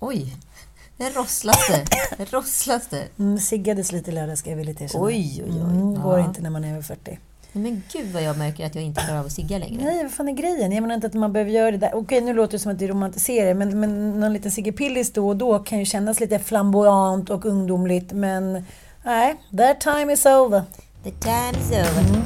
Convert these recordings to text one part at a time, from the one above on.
Oj, det rosslaste. Siggades lite lördag ska jag vilja erkänna. Oj. Går inte när man är över 40. Men gud vad jag märker att jag inte klarar av att sigga längre. Nej, vad fan är grejen? Jag menar inte att man behöver göra det där. Okej, nu låter det som att det är romantiserar. Men någon liten siggepillis då och då kan ju kännas lite flamboyant och ungdomligt. Men nej, that time is over. The time is over.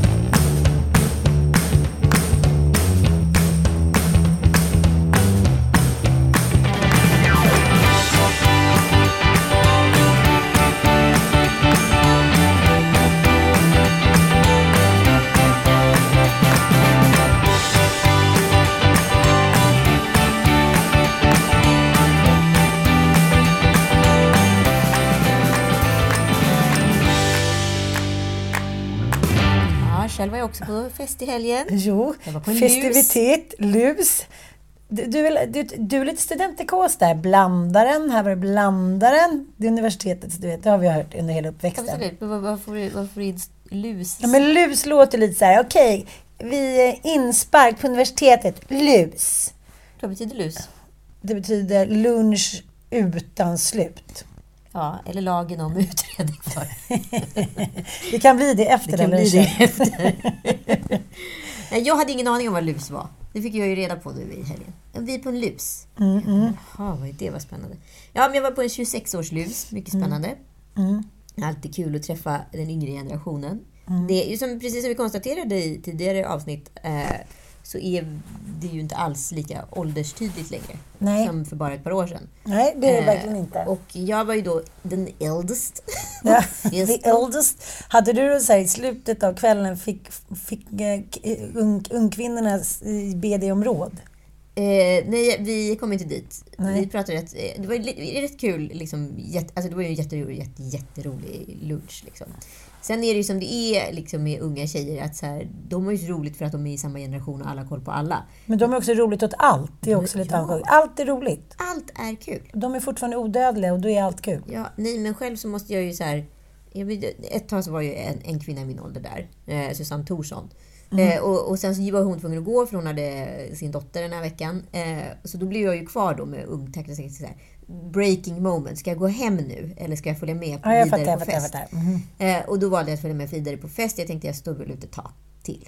Själv var jag också på fest i helgen. Jo, festivitet, lus. Du är lite studentikos där. Blandaren, här var det blandaren. Det är universitetet, du vet, det har vi hört under hela uppväxten. Absolut, men varför är lus? Ja, men lus låter lite så här, okej, vi är inspark på universitetet, lus. Vad betyder lus? Det betyder lunch utan slut. Ja, eller lagen om utredning för. Det kan bli det efter. Jag hade ingen aning om vad lus var. Det fick jag ju reda på nu i helgen. Vi är på en lus. Jaha, det var spännande. Ja, men jag var på en 26-årslus. Mycket spännande. Alltid kul att träffa den yngre generationen. Det är ju precis som vi konstaterade i tidigare avsnitt, så är det ju inte alls lika ålderstydligt längre som för bara ett par år sedan. Nej, det är det verkligen inte. Och jag var ju då den eldest. Ja, the eldest. Hade du så här, i slutet av kvällen fick ungkvinnornas BD-områd? Nej, vi kom inte dit. Nej. Vi pratade det var rätt kul liksom, alltså det var ju en jätterolig lunch liksom. Sen är det ju som det är liksom med unga tjejer att så här, de har ju så roligt för att de är i samma generation och alla har koll på alla. Men de är också roligt åt allt. Det är också lite ansjukt. Allt är roligt. Allt är kul. De är fortfarande odödliga och då är allt kul. Ja, nej, men själv så måste jag ju så här, ett tag så var ju en kvinna i min ålder där, Susanne Thorsson. Och sen så var hon tvungen att gå för hon hade sin dotter den här veckan. Så då blev jag ju kvar då med ungtäckare så här, breaking moment. Ska jag gå hem nu eller ska jag följa med vidare på fest? Och då valde jag att följa med vidare på fest. Jag tänkte jag stod väl ut ett tag till.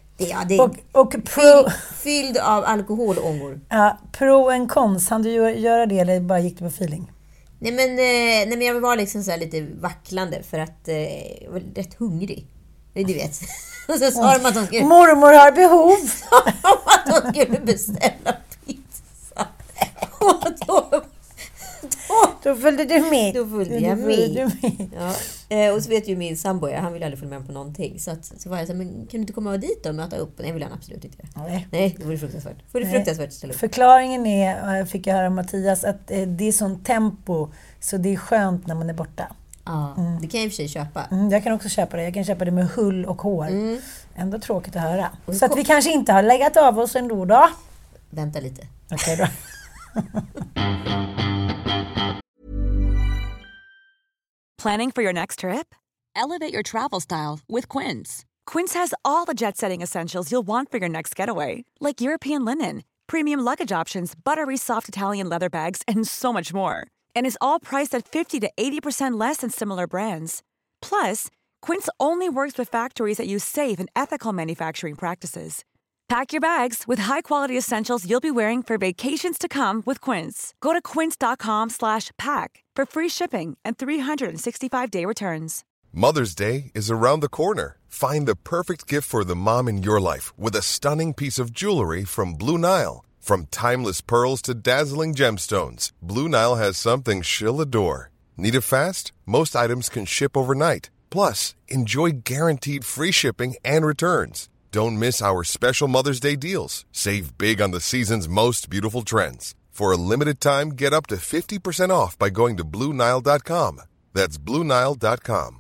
Fylld av alkoholångor. Ja, pro and cons. Han du göra det eller bara gick du på feeling? Nej men jag var liksom så här lite vacklande för att jag var rätt hungrig. Du vet. Och så sa de att de skulle... Mormor har behov. Att de skulle beställa pizza. Och då följde du med. Då följde jag med. Ja. Och så vet ju min sambo, han ville aldrig följa med på någonting. Så var jag så här, men kan du inte komma dit och möta upp? Nej, vill han absolut inte. Nej, det vore fruktansvärt. Förklaringen är, fick jag höra av Mattias, att det är sånt tempo så det är skönt när man är borta. Ja, det kan jag i och för sig köpa. Jag kan också köpa det. Jag kan köpa det med hull och hår. Ändå tråkigt att höra. Så att vi kanske inte har läggat av oss ändå då. Vänta lite. Okej då. Planning for your next trip? Elevate your travel style with Quince. Quince has all the jet-setting essentials you'll want for your next getaway, like European linen, premium luggage options, buttery soft Italian leather bags, and so much more. And is all priced at 50 to 80% less than similar brands. Plus, Quince only works with factories that use safe and ethical manufacturing practices. Pack your bags with high-quality essentials you'll be wearing for vacations to come with Quince. Go to quince.com/pack for free shipping and 365-day returns. Mother's Day is around the corner. Find the perfect gift for the mom in your life with a stunning piece of jewelry from Blue Nile. From timeless pearls to dazzling gemstones, Blue Nile has something she'll adore. Need it fast? Most items can ship overnight. Plus, enjoy guaranteed free shipping and returns. Don't miss our special Mother's Day deals. Save big on the season's most beautiful trends. For a limited time, get up to 50% off by going to BlueNile.com. That's BlueNile.com.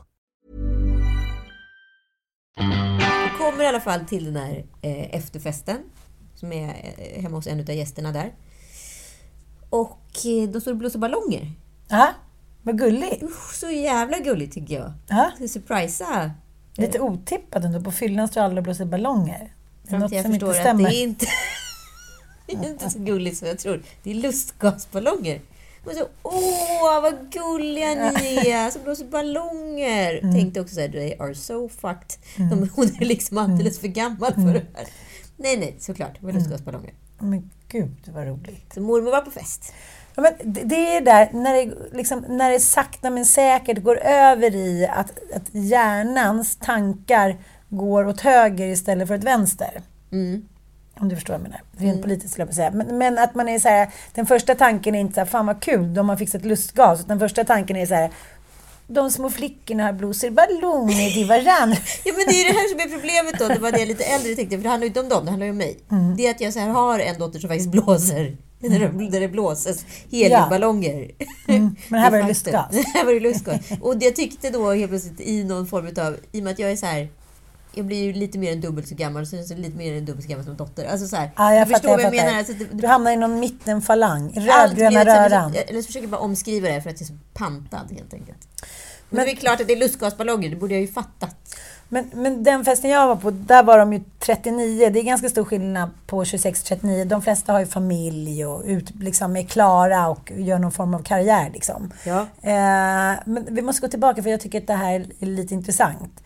Vi kommer i alla fall till den här efterfesten som är hemma hos en av gästerna där. Och då står det blåsa ballonger. Ja, vad gulligt. Så jävla gulligt tycker jag. Ja. Så surprisa. Lite otippat ändå. På fyllan står alla och blåser ballonger. Det är något som inte stämmer. Det är inte så gulligt som jag tror. Det är lustgasballonger. Och så, vad gulliga ni är, som blåser ballonger. Tänkte också så här, they are so fucked. Hon är liksom alldeles för gammal för det här. Nej, såklart. Det var lustgasballonger. Men gud, vad roligt. Så mormor var på fest. Ja, men det är där, när det sakta men säkert går över i att hjärnans tankar går åt höger istället för åt vänster. Om du förstår vad jag menar. Rent politiskt skulle jag säga. Men att man är så här, den första tanken är inte så här, fan vad kul, de har fixat lustgas. Den första tanken är så här, de små flickorna har blåser ballonger till varandra. Ja, men det är det här som är problemet då. Det var det jag lite äldre tänkte, för det handlar inte om dem, det handlar ju om mig. Det är att jag så här har en dotter som faktiskt blåser. Där det blåses heliumballonger. Men här var det lustgas. Här var det lustgas. Och jag tyckte då helt plötsligt i någon form av, i och med att jag är så här, jag blir ju lite mer än dubbelt så gammal, så lite mer än dubbelt så gammal som dotter. Alltså så här, jag förstår vad jag fattar. menar. Alltså, du hamnar i någon mittenfalang, rödgröna röran. Eller så försöker jag bara omskriva det för att jag är så pantad helt enkelt. Men det är klart att det är lustgasballonger, det borde jag ju fattat. Men den festen jag var på, där var de ju 39. Det är ganska stor skillnad på 26-39. De flesta har ju familj och liksom är klara och gör någon form av karriär. Liksom. Ja. Men vi måste gå tillbaka, för jag tycker att det här är lite intressant.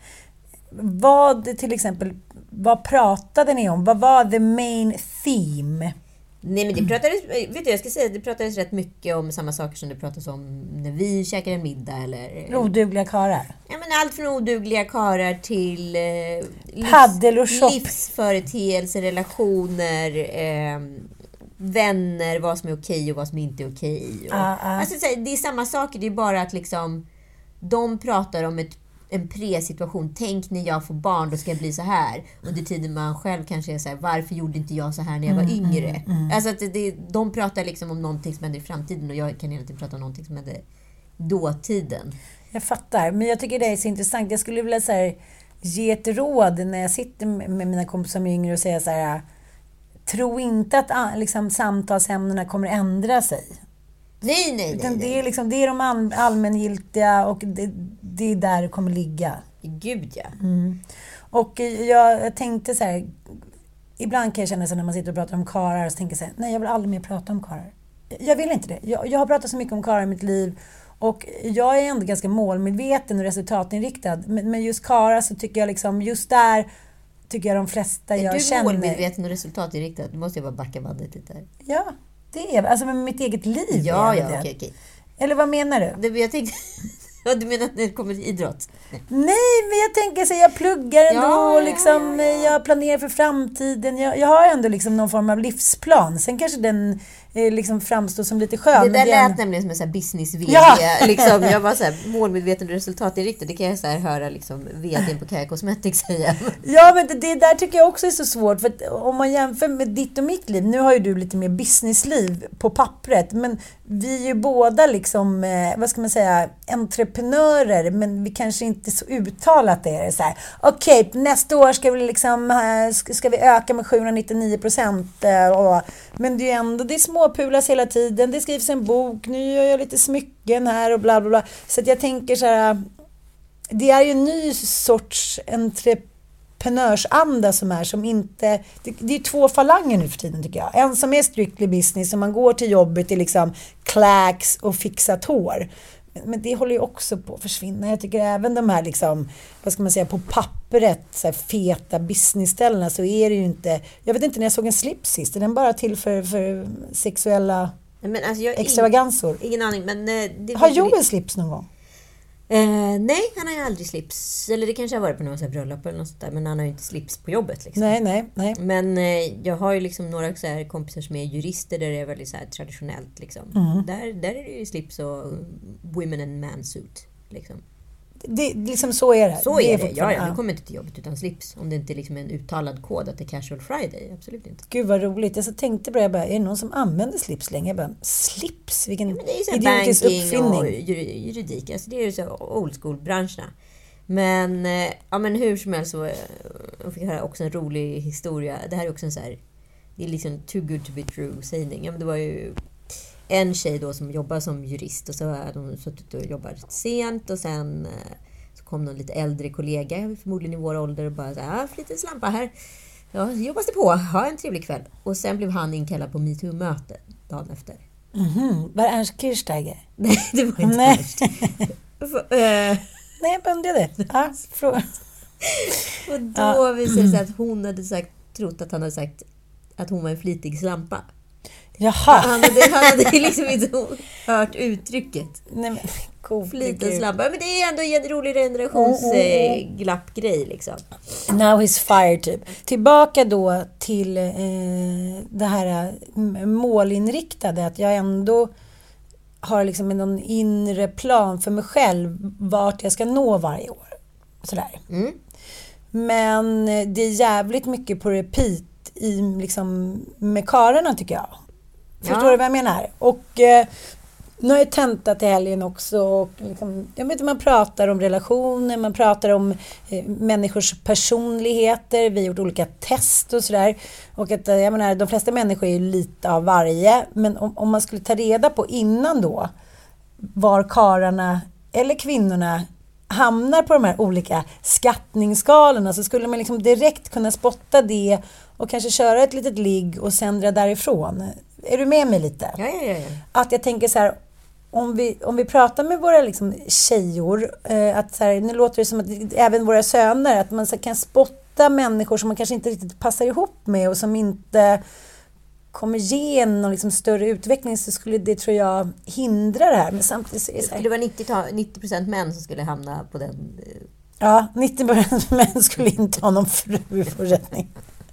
Vad pratade ni om? Vad var the main theme? Nej, men det pratades, vet du, jag ska säga, det pratades rätt mycket om samma saker som det pratas om när vi käkar en middag eller odugliga karar. Ja, men allt från odugliga karar till paddel och shop, livsföreteelser, relationer, vänner, vad som är okej och vad som inte är okej. Alltså, det är samma saker, det är bara att liksom de pratar om en pre-situation. Tänk när jag får barn, då ska jag bli så här. Under tiden man själv kanske är så här, varför gjorde inte jag så här när jag var yngre? Alltså att de pratar liksom om någonting som händer i framtiden, och jag kan egentligen prata om någonting som händer dåtiden. Jag fattar, men jag tycker det är så intressant. Jag skulle vilja så här, ge ett råd när jag sitter med mina kompisar som är yngre och säga så här, tro inte att liksom, samtalsämnena kommer ändra sig. Nej. Det är liksom, det är de allmängiltiga, och det är där det kommer ligga. Gud, ja. Och jag tänkte så här, ibland kan jag känna så när man sitter och pratar om karar, så tänker jag så här, nej, jag vill aldrig mer prata om karar. Jag vill inte det. Jag har pratat så mycket om karar i mitt liv, och jag är ändå ganska målmedveten och resultatinriktad. Men just karar så tycker jag liksom, just där tycker jag de flesta jag känner. Är du målmedveten och resultatinriktad? Du måste ju bara backa bandet lite här. Ja, det är alltså med mitt eget liv. Ja, okej. Eller vad menar du? Jag tänkte, ja, du menar att det kommer till idrott? Nej, men jag tänker så jag pluggar ändå, liksom, jag planerar för framtiden. Jag har ändå liksom någon form av livsplan. Sen kanske den liksom framstår som lite skön. Det där lät nämligen som en sån här business-vd. Ja. Liksom, jag var så här målmedveten och resultatinriktad. Det kan jag så här höra liksom vdn på Kaja Cosmetics säga. Ja, men det där tycker jag också är så svårt. För att om man jämför med ditt och mitt liv. Nu har ju du lite mer businessliv på pappret. Men vi är ju båda liksom, vad ska man säga, entreprenörer. Men vi kanske inte så uttalat det är så här. Okej, nästa år ska vi liksom, ska vi öka med 799%. Men det är ju ändå, det är småpulas hela tiden. Det skrivs en bok, nu gör jag lite smycken här och bla bla bla. Så att jag tänker så här, det är ju en ny sorts entreprenörsanda som inte, det är två falanger nu för tiden tycker jag. En som är strictly business, som man går till jobbet i liksom klacks och fixat hår. Men det håller ju också på att försvinna. Jag tycker även de här liksom, vad ska man säga, på pappret så här feta businessställena, så är det ju inte, jag vet inte när jag såg en slips sist, är den bara till för sexuella extravaganser? Ingen aning, men har Joel slips någon gång? Nej, han har ju aldrig slips. Eller det kanske har varit på någon så här bröllop eller något sånt där, men han har ju inte slips på jobbet liksom. Nej. Men jag har ju liksom några så här kompisar som är jurister där det är väldigt så här traditionellt liksom. Där är det ju slips och women and man suit liksom. Det, liksom så är det. Så är det. Ja, du kommer inte till jobbet utan slips. Om det inte är liksom en uttalad kod att det är casual friday. Absolut inte. Gud vad roligt. Jag så tänkte bara, är det någon som använder slips länge? Jag bara, slips? Vilken idiotisk uppfinning. Och juridik. Alltså det är ju så old school branscherna. Men, men hur som helst så jag fick höra också en rolig historia. Det här är också en så här, det är liksom too good to be true sägning. Ja, men det var ju en tjej då som jobbar som jurist, och så har de suttit och jobbat sent, och sen så kom någon lite äldre kollega, förmodligen i vår ålder, och bara så här, lite slampa här. Ja, jobbas det på, ha en trevlig kväll. Och sen blev han inkallad på MeToo-möte dagen efter. Var det Ernst Kirchsteiger? Nej, det var inte Nej. Ernst. Nej, jag bara undrade. Ja, fråga. Och då visade det sig att hon hade trott att han hade sagt att hon var en flitig slampa. Jaha. Han hade liksom inte hört uttrycket. Nej, men Flitig slampa. Men det är ändå en rolig generationsglappgrej liksom. Now he's fired typ. Tillbaka då till det här målinriktade. Att jag ändå har liksom någon inre plan för mig själv. Vart jag ska nå varje år. Sådär. Men det är jävligt mycket på repeat liksom, med karlarna tycker jag. Förstår du vad jag menar? Och nu har jag tentat i helgen också. Och liksom, jag vet, man pratar om relationer, man pratar om människors personligheter. Vi har gjort olika test och sådär. Och att, jag menar, de flesta människor är ju lite av varje. Men om man skulle ta reda på innan då var karlarna eller kvinnorna hamnar på de här olika skattningsskalorna, så skulle man liksom direkt kunna spotta det och kanske köra ett litet ligg och sen dra därifrån. Är du med mig lite? Ja. Att jag tänker så här, om vi pratar med våra liksom tjejor, att så här, nu låter det som att även våra söner, att man så kan spotta människor som man kanske inte riktigt passar ihop med och som inte kommer ge någon liksom större utveckling, så skulle det, tror jag, hindra det här. Men samtidigt så är det så här, det var 90% män som skulle hamna på den. Ja, 90% män skulle inte ha någon fru i fortsättning.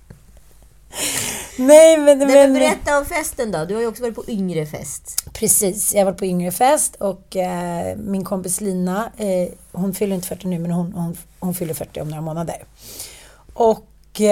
Nej, men berätta om festen då. Du har ju också varit på yngre fest. Precis, jag var på yngre fest och min kompis Lina, hon fyller inte 40 nu, men hon fyller 40 om några månader. Och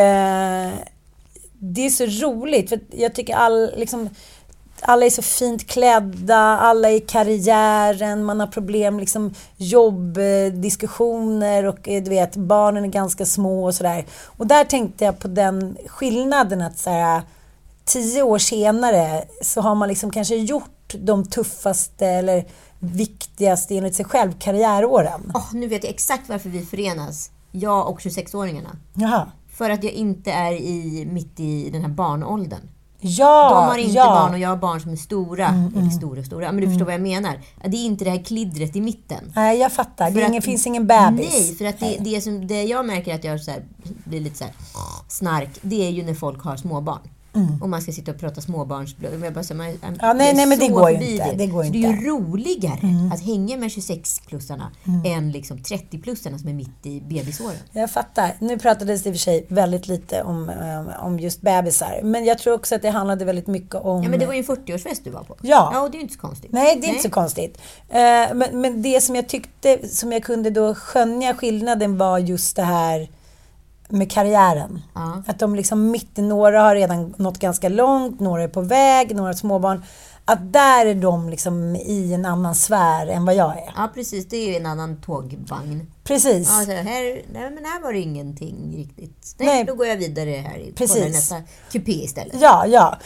det är så roligt, för jag tycker alla är så fint klädda, alla är i karriären, man har problem, liksom jobbdiskussioner och du vet, barnen är ganska små och sådär. Och där tänkte jag på den skillnaden att så här, 10 år senare så har man liksom kanske gjort de tuffaste eller viktigaste enligt sig själv karriäråren. Nu vet jag exakt varför vi förenas. Jag och 26-åringarna. Jaha. För att jag inte är mitt i den här barnåldern. Ja, de har inte barn och jag har barn som är stora. Eller stora. Men du förstår vad jag menar. Det är inte det här klidret i mitten. Nej, jag fattar. Det finns ingen bebis. Nej, för att det jag märker att jag så här, blir lite så här snark, det är ju när folk har småbarn. Och man ska sitta och prata småbarns. Nej, men det går ju inte. Det går inte. Det är ju roligare att hänga med 26-plussarna än liksom 30-plussarna som är mitt i bebisåren. Jag fattar. Nu pratades det i och för sig väldigt lite om just bebisar. Men jag tror också att det handlade väldigt mycket om... Ja, men det var ju en 40-årsfest du var på. Ja. Och det är ju inte så konstigt. Nej, det är inte så konstigt. Men det som jag tyckte, som jag kunde då skönja skillnaden var just det här med karriären. Att de liksom mitt i, några har redan nått ganska långt, några är på väg, några småbarn. Att där är de liksom i en annan sfär än vad jag är. Ja, precis. Det är ju en annan tågvagn. Precis. Ja, här var det ingenting riktigt. Nej, då går jag vidare här. Precis. På nästa kupé istället. Ja.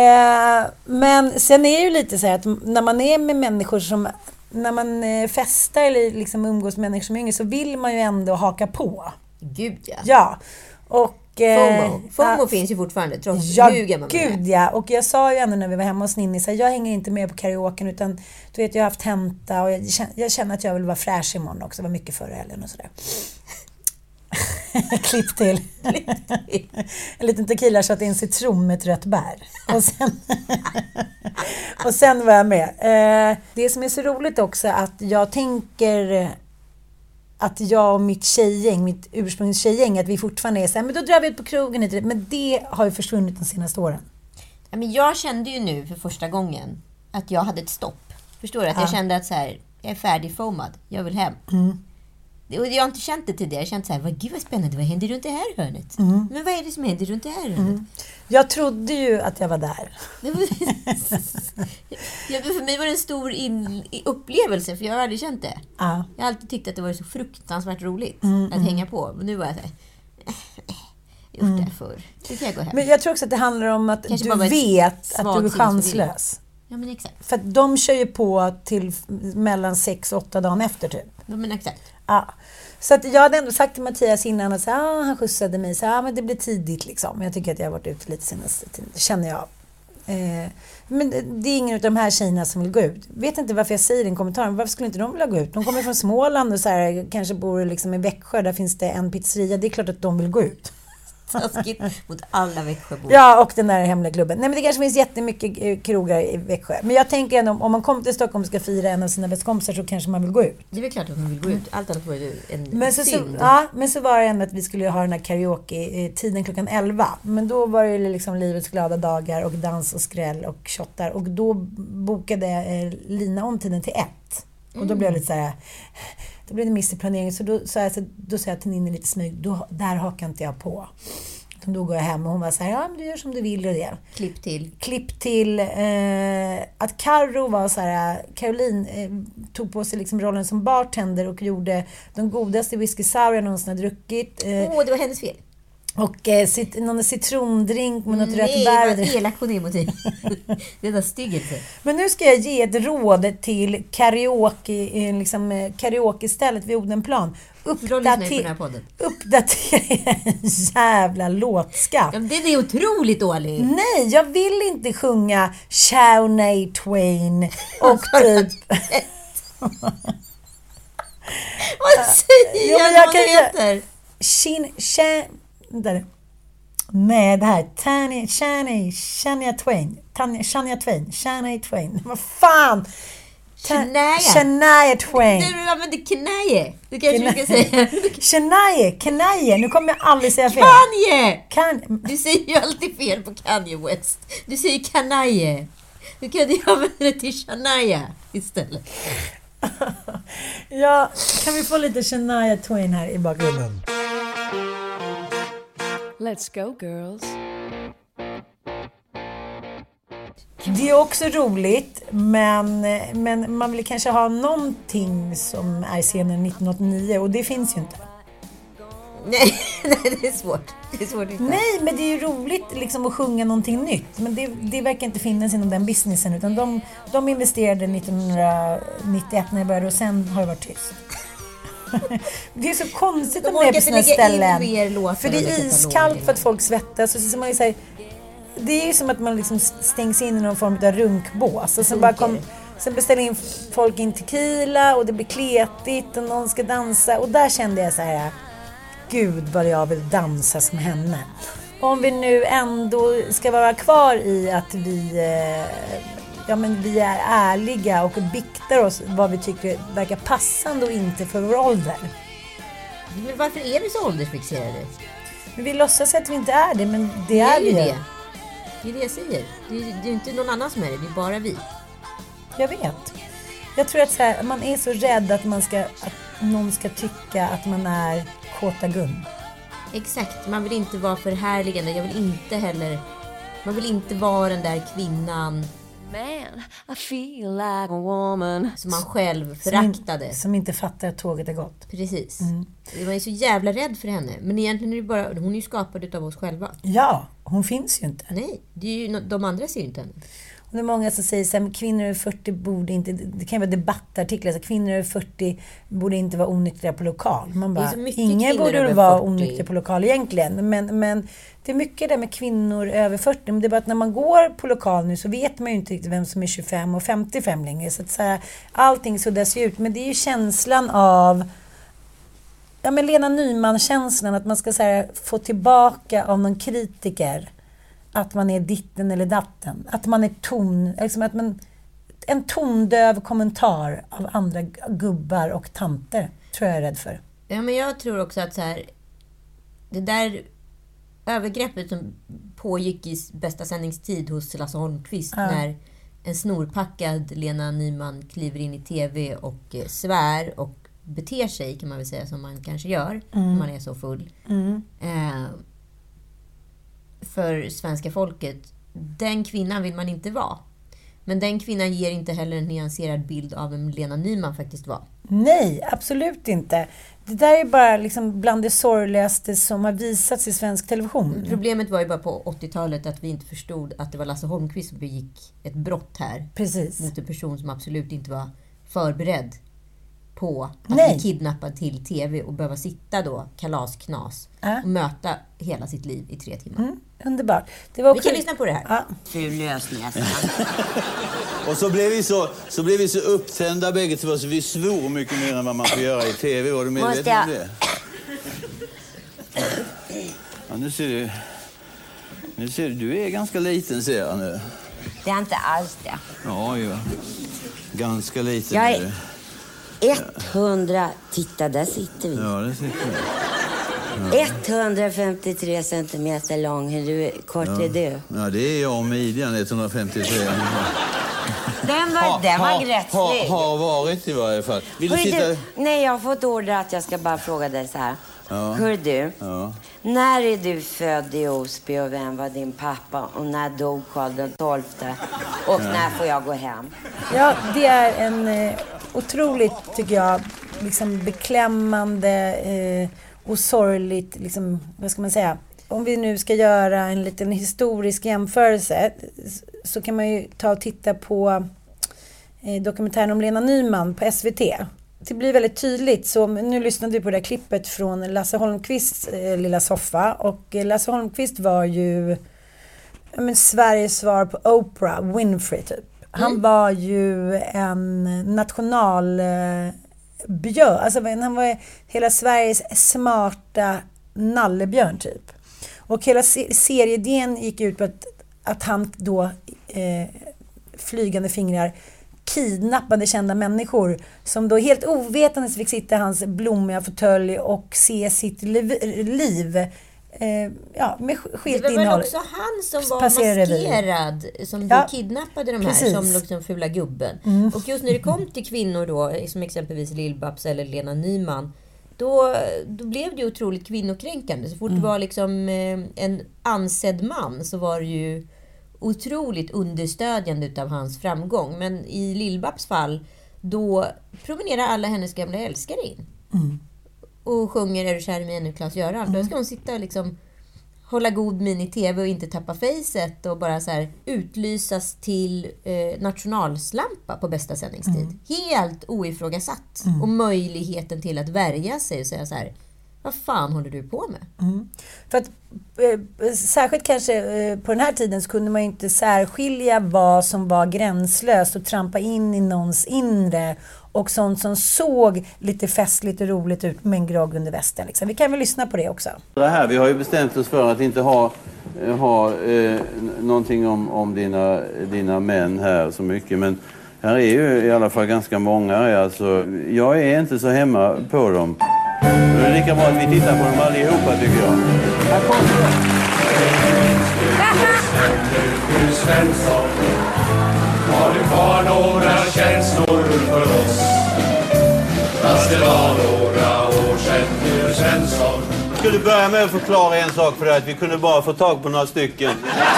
Men sen är det ju lite så här att när man är med människor som... När man festar eller liksom umgås med människor som är yngre, så vill man ju ändå haka på. Gud, ja. Ja. Och, FOMO finns ju fortfarande, trots hur gammal man är. Gud, ja. Och jag sa ju ändå när vi var hemma hos Ninni, så jag hänger inte med på karaoken, utan du vet, jag har haft tenta och jag känner att jag vill vara fräsch imorgon också. Det var mycket förra helgen och sådär. Klipp till. En liten tequila så att det är en citron med ett rött bär. Och sen var jag med. Det som är så roligt också, att jag tänker att jag och mitt tjejgäng, mitt ursprungstjejgäng, att vi fortfarande är så här, men då drar vi ut på krogen lite. Men det har ju försvunnit de senaste åren. Ja, men jag kände ju nu för första gången att jag hade ett stopp. Förstår du? Att jag kände att så här, jag är färdig FOMad. Jag vill hem. Och jag har inte känt det tidigare. Jag har känt så här, gud vad spännande, vad händer runt det här hörnet? Men vad är det som händer runt det här hörnet? Jag trodde ju att jag var där. För mig var det en stor upplevelse, för jag har aldrig känt det. Ja. Jag har alltid tyckt att det var så fruktansvärt roligt att hänga på. Men nu var jag så här, gjort det förr. Nu kan jag gå hem. Men jag tror också att det handlar om att kanske du vet att du är chanslös. Ja, men exakt. För att de kör ju på till mellan 6 och 8 dagar efter typ. Ja, men exakt. Ja. Så att jag hade ändå sagt till Mattias innan att han skjutsade mig. Så men det blir tidigt liksom. Jag tycker att jag har varit ute lite senaste tiden. Det känner jag. Men det är ingen av de här tjejerna som vill gå ut. Vet inte varför jag säger den kommentaren. Varför skulle inte de vilja gå ut? De kommer från Småland och så här, kanske bor liksom i Växjö. Där finns det en pizzeria. Det är klart att de vill gå ut. Taskigt mot alla Växjöbor. Ja, och den där hemliga klubben. Nej, men det kanske finns jättemycket krogar i Växjö. Men jag tänker ändå, om man kommer till Stockholm och ska fira en av sina bästa kompisar så kanske man vill gå ut. Det är väl klart att man vill gå ut. Allt annat vore ju en synd. Men så var det ändå att vi skulle ha den här karaoke-tiden klockan 11. Men då var det liksom livets glada dagar och dans och skräll och shottar. Och då bokade Lina om tiden till 1. Och då blev jag lite så här... Då blev det miss i planeringen. Så då sa jag till Ninni lite smyg. Där hakar inte jag på. Då går jag hem och hon var så här, ja men du gör som du vill och det. Klipp till att Karo var så här, Caroline tog på sig liksom rollen som bartender och gjorde de godaste whisky sour jag någonsin har druckit. Det var hennes fel. Och någon citrondrink med något rött bär. Nej, det var elak hon är mot dig. Det är styggelse. Men nu ska jag ge ett råd till karaoke istället vid Odenplan. Uppdatera jävla låtskatt. Ja, det är otroligt dåligt. Nej, jag vill inte sjunga Shania Twain och typ... Vad säger jag heter? Nej, det här Shania Twain. Vad fan? Shania Twain. Du använder knaje. Du kanske ska säga. Shania. Nu kommer jag aldrig säga fel. Kanye. Du säger ju alltid fel på Kanye West. Du säger kanaje. Du kan ju använda det till Shania istället. Ja, kan vi få lite Shania Twain här i bakgrunden? Let's go girls. Det är också roligt, men man vill kanske ha någonting som är scenen 1989 och det finns ju inte. Nej, det är svårt. Nej, men det är ju roligt liksom att sjunga någonting nytt. Men det verkar inte finnas inom den businessen utan de investerade 1991 när jag började och sen har det varit tyst. Det är så konstigt om det är på sina ställen. För det är iskallt för att folk svettas. Och så man säger, det är ju som att man liksom stängs in i någon form av runkbås. Och sen beställer in folk in tequila och det blir kletigt och någon ska dansa. Och där kände jag så här, gud vad jag vill dansa som henne. Om vi nu ändå ska vara kvar i att vi är ärliga och biktar oss vad vi tycker verkar passande och inte för vår ålder. Men varför är vi så åldersfixerade? Men vi låtsas att vi inte är det, men det är vi ju. Det är det jag säger. Det är ju inte någon annan som är det är bara vi. Jag vet. Jag tror att så här, man är så rädd att någon ska tycka att man är kåta gun. Exakt, man vill inte vara förhärligande. Man vill inte vara den där kvinnan Man, I feel like a woman. Som man själv föraktade. Som inte fattar att tåget är gått. Precis. Man är så jävla rädd för henne. Men egentligen är det bara, hon är ju skapad utav oss själva. Ja, hon finns ju inte. Nej, det är ju, de andra ser ju inte henne. Och det är många som säger så här, kvinnor över 40 borde inte, det kan ju vara debattartiklar, så kvinnor över 40 borde inte vara onyktra på lokal. Man bara, ingen borde vara onyktra på lokal egentligen. Men det är mycket där med kvinnor över 40. Men det är bara att när man går på lokal nu så vet man ju inte riktigt vem som är 25 och 55 längre. Så att så här, allting suddas ut. Men det är ju känslan av, ja men Lena Nyman-känslan, att man ska så här, få tillbaka av någon kritiker att man är ditten eller datten. Att man är liksom att en tondöv kommentar av andra gubbar och tanter tror jag är rädd för. Ja, men jag tror också att så här, det där övergreppet som pågick i bästa sändningstid hos Lasse Holmqvist när en snorpackad Lena Nyman kliver in i tv och svär och beter sig, kan man väl säga, som man kanske gör när man är så full. För svenska folket, den kvinnan vill man inte vara. Men den kvinnan ger inte heller en nyanserad bild av vem Lena Nyman faktiskt var. Nej, absolut inte. Det där är bara liksom bland det sorgligaste som har visats i svensk television. Problemet var ju bara på 80-talet att vi inte förstod att det var Lasse Holmqvist som begick ett brott här. Precis. Mot en person som absolut inte var förberedd på att bli kidnappad till tv och behöva sitta då kalasknas och möta hela sitt liv i 3 timmar. Underbart. Det var också... Vi kan lyssna på det här. Ja. Ful lösnäsa. Och så blev vi så upptända bägge två så vi svor mycket mer än vad man får göra i tv. Var du medveten om det? Ja, nu ser du är ganska liten, ser jag nu. Det är inte alls det. Ja. Ganska liten. Jag är 100... Titta, där sitter vi. Ja, där sitter vi. 153 centimeter lång. Hur kort är du? Ja, det är jag och midjan, 153. Den var rätt snygg. Har varit i varje fall. Vill du sitta... Nej, jag har fått order att jag ska bara fråga dig så här. Ja. Hör du, När är du född i Osby och vem var din pappa? Och när dog Karl XII? Och när får jag gå hem? Ja, det är en otroligt, tycker jag, liksom beklämmande och sorgligt, liksom, vad ska man säga? Om vi nu ska göra en liten historisk jämförelse så kan man ju ta och titta på dokumentären om Lena Nyman på SVT. Det blir väldigt tydligt, så nu lyssnade vi på det här klippet från Lasse Holmqvists lilla soffa, och Lasse Holmqvist var ju Sveriges svar på Oprah Winfrey typ. Han var ju en nationalbjörn, alltså han var hela Sveriges smarta nallebjörn typ. Och hela seriedén gick ut på att han då flygande fingrar kidnappade kända människor som då helt ovetandes fick sitta i hans blommiga fåtölj och se sitt liv med skilt innehåll. Det var väl också han som var maskerad som då kidnappade de här som liksom fula gubben. Och just när det kom till kvinnor då, som exempelvis Lill-Babs eller Lena Nyman, då blev det otroligt kvinnokränkande. Så fort det var liksom en ansedd man så var det ju otroligt understödjande utav hans framgång. Men i Lill-Babs fall, då promenerar alla hennes gamla älskare in. Och sjunger Är du kär i mig ännu, Klas-Göran. Då ska hon sitta och liksom hålla god min i tv och inte tappa facet och bara så här utlysas till nationalslampa på bästa sändningstid. Helt oifrågasatt. Och möjligheten till att värja sig och säga så här: vad fan håller du på med? För att särskilt kanske på den här tiden så kunde man inte särskilja vad som var gränslöst och trampa in i någons inre och sånt som såg lite festligt och roligt ut med en grogg under västen. Liksom. Vi kan väl lyssna på det också. Det här, vi har ju bestämt oss för att inte ha någonting om dina män här så mycket, men här är ju i alla fall ganska många. Alltså, jag är inte så hemma på dem. Det är lika bra att vi tittar på dem allihopa, tycker jag. Här kommer det. Svensson, har du kvar några känslor för oss? Fast det var några år sedan du, Svensson. Jag skulle börja med att förklara en sak för dig, att vi kunde bara få tag på några stycken.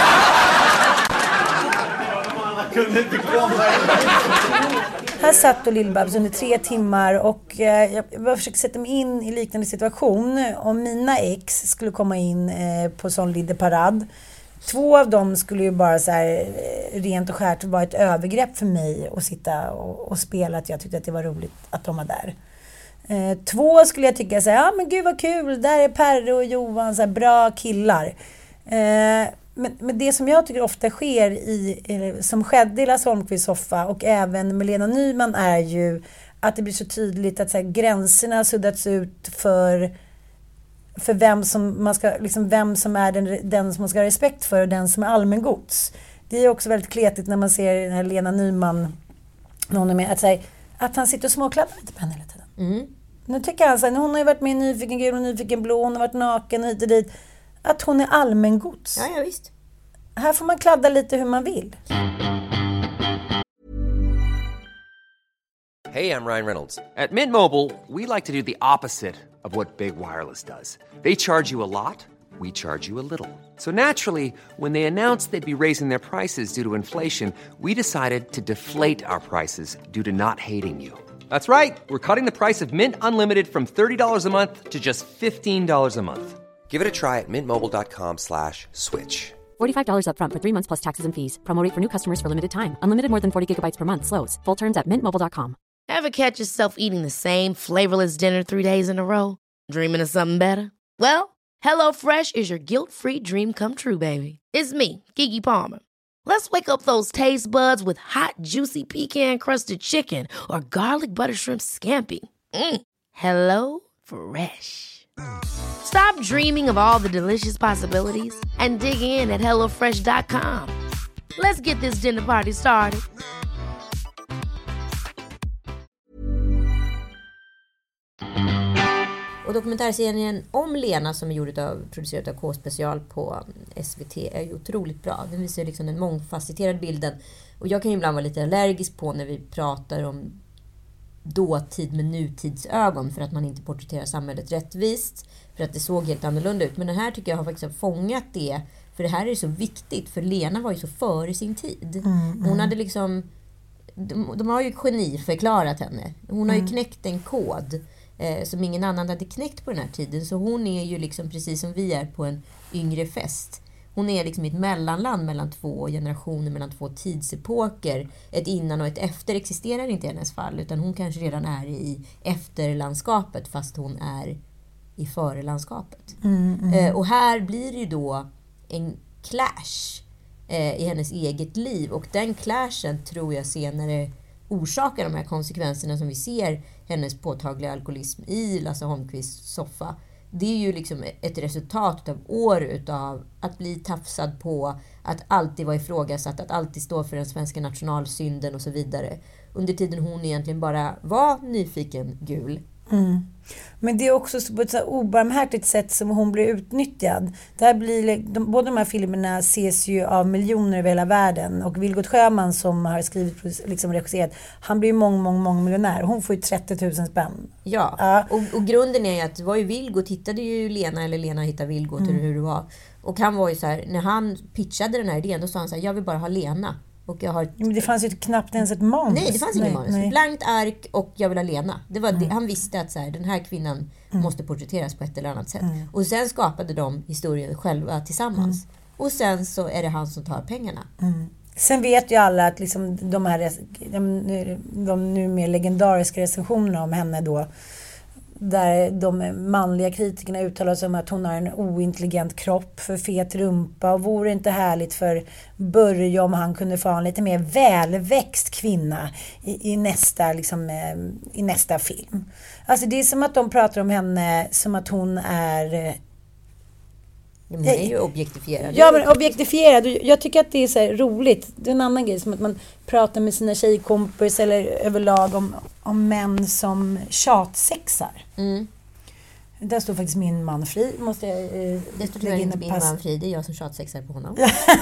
De kunde inte komma. Här satt och Lill-Babs under 3 timmar och jag försökte sätta mig in i liknande situation. Om mina ex skulle komma in på sån lideparad. 2 av dem skulle ju bara så här, rent och skärt vara ett övergrepp för mig att sitta och spela, att jag tyckte att det var roligt att de var där. 2 skulle jag tycka så här, ja men gud vad kul, där är Perre och Johan, så här, bra killar. Men det som jag tycker ofta sker som skedde i Lasse Holmqvists soffa och även med Lena Nyman, är ju att det blir så tydligt att så här, gränserna suddats ut för vem som man ska, liksom, vem som är den som man ska ha respekt för och den som är allmängods. Det är också väldigt kletigt när man ser den här Lena Nyman, någon är med, att han sitter och småklappar lite på henne hela tiden. Nu tycker han så här, hon har ju varit med i Nyfiken gul och Nyfiken blå, hon har varit naken hit och dit, att hon är allmängods. Ja, visst. Här får man kladda lite hur man vill. Hey, I'm Ryan Reynolds. At Mint Mobile, we like to do the opposite of what Big Wireless does. They charge you a lot, we charge you a little. So naturally, when they announced they'd be raising their prices due to inflation, we decided to deflate our prices due to not hating you. That's right. We're cutting the price of Mint Unlimited from $30 a month to just $15 a month. Give it a try at mintmobile.com/switch. $45 up front for 3 months plus taxes and fees. Promo rate for new customers for limited time. Unlimited more than 40 gigabytes per month slows. Full terms at mintmobile.com. Ever catch yourself eating the same flavorless dinner 3 days in a row? Dreaming of something better? Well, HelloFresh is your guilt-free dream come true, baby. It's me, Keke Palmer. Let's wake up those taste buds with hot, juicy pecan-crusted chicken or garlic butter shrimp scampi. Hello Fresh. Stop dreaming of all the delicious possibilities and dig in at HelloFresh.com. Let's get this dinner party started. Och dokumentärserien om Lena som är producerad av K-special på SVT är ju otroligt bra. Den visar liksom den mångfacetterade bilden. Och jag kan ju ibland vara lite allergisk på när vi pratar om dåtid med nutidsögon för att man inte porträtterar samhället rättvist. För att det såg helt annorlunda ut. Men den här tycker jag har faktiskt fångat det. För det här är så viktigt. För Lena var ju så före sin tid. Hon hade liksom... De har ju geniförklarat henne. Hon har ju knäckt en kod som ingen annan hade knäckt på den här tiden. Så hon är ju liksom precis som vi är på en yngre fest. Hon är liksom ett mellanland mellan 2 generationer, mellan 2 tidsepoker. Ett innan och ett efter existerar inte i hennes fall. Utan hon kanske redan är i efterlandskapet fast hon är i förelandskapet. Och här blir det ju då en clash i hennes eget liv. Och den clashen tror jag senare orsakar de här konsekvenserna som vi ser hennes påtagliga alkoholism i Lasse Holmqvists soffa. Det är ju liksom ett resultat av år utav att bli tafsad på, att alltid vara ifrågasatt, att alltid stå för den svenska nationalsynden och så vidare. Under tiden hon egentligen bara var nyfiken gul. Men det är också på ett så obarmhärtigt sätt som hon blir utnyttjad. Där blir båda de här filmerna ses ju av miljoner över hela världen. Och Vilgot Sjöman som har skrivit, liksom regisserat, han blir ju mång miljonär. Hon får ju 30 000 spänn. Ja. Och grunden är ju att det var ju Vilgot hittade ju Lena, eller Lena hittade Vilgot, eller hur det var. Och han var ju så här, när han pitchade den här idén, då sa han så här: jag vill bara ha Lena. Och jag har... Men det fanns ju knappt ens ett manus. Nej, det fanns ingen manus. Blankt ark och jag vill ha Lena. Det var det. Han visste att så här, den här kvinnan måste porträtteras på ett eller annat sätt. Och sen skapade de historien själva tillsammans. Och sen så är det han som tar pengarna. Sen vet ju alla att liksom de nu mer legendariska recensionerna om henne då, där de manliga kritikerna uttalar sig om att hon har en ointelligent kropp, för fet rumpa, och vore inte härligt för Börje om han kunde få en lite mer välväxt kvinna i nästa film. Alltså det är som att de pratar om henne som att hon är... Hon är ju objektifierad. Ja, men objektifierad. Jag tycker att det är så här roligt. Det är en annan grej, som att man pratar med sina tjejkompis eller överlag om män som tjatsexar. Där står faktiskt min man fri. Måste jag det står tyvärr inte min man fri. Det är jag som tjatsexar på honom.